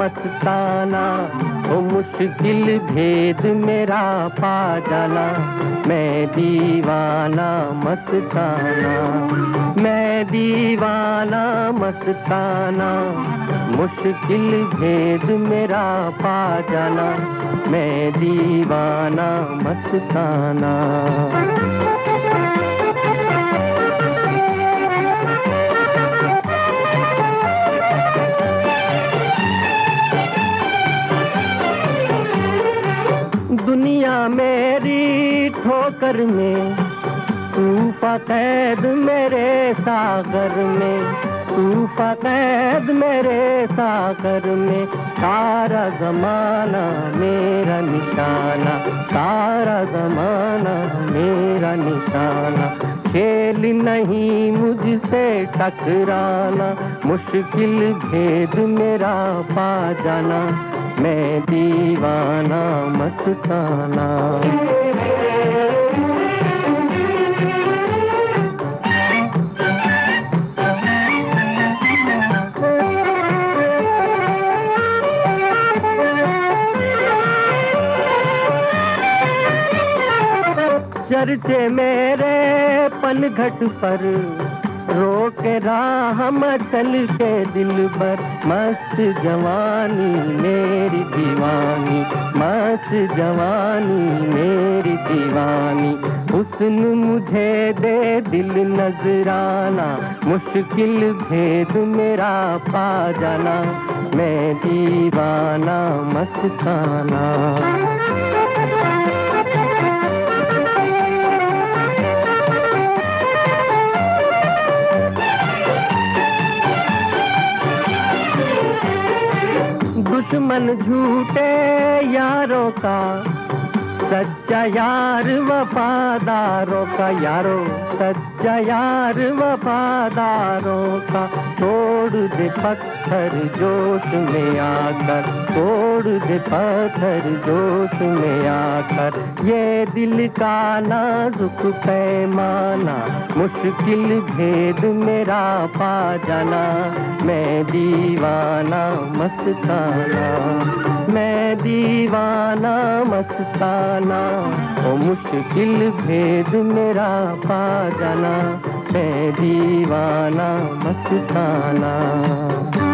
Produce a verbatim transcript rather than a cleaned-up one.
मस्ताना, ओ मुश्किल भेद मेरा पा जाना, मैं दीवाना मस्ताना, मैं दीवाना मस्ताना, मुश्किल भेद मेरा पा जाना, मैं दीवाना मस्ताना। दुनिया मेरी ठोकर में, तूफा कैद मेरे सागर में, तूफा कैद मेरे सागर में, सारा जमाना मेरा निशाना, सारा जमाना मेरा निशाना, खेल नहीं मुझसे टकराना, मुश्किल भेद मेरा पा जाना, मैं दीवाना मस्ताना। चर्चे मेरे पनघट पर, रोके राह मचल के दिल पर, मस्त जवानी मेरी दीवानी, मस्त जवानी मेरी दीवानी, हुस्न मुझे दे दिल नजराना, मुश्किल भेद मेरा पा जाना, मैं दीवाना मस्ताना। दुश्मन झूठे यारों का, सच्चा यार वफादारों का, यारो सच्चा यार वफादारों का, तोड़ दे पत्थर जोश में आकर, तोड़ दे पत्थर जोश में आकर, ये दिल का नाजुक पैमाना, मुश्किल भेद मेरा पा जाना, मैं दीवाना मस्ताना, मैं दीवाना मस्ताना, ओ मुश्किल भेद मेरा पा जाना, मैं दीवाना मस्ताना।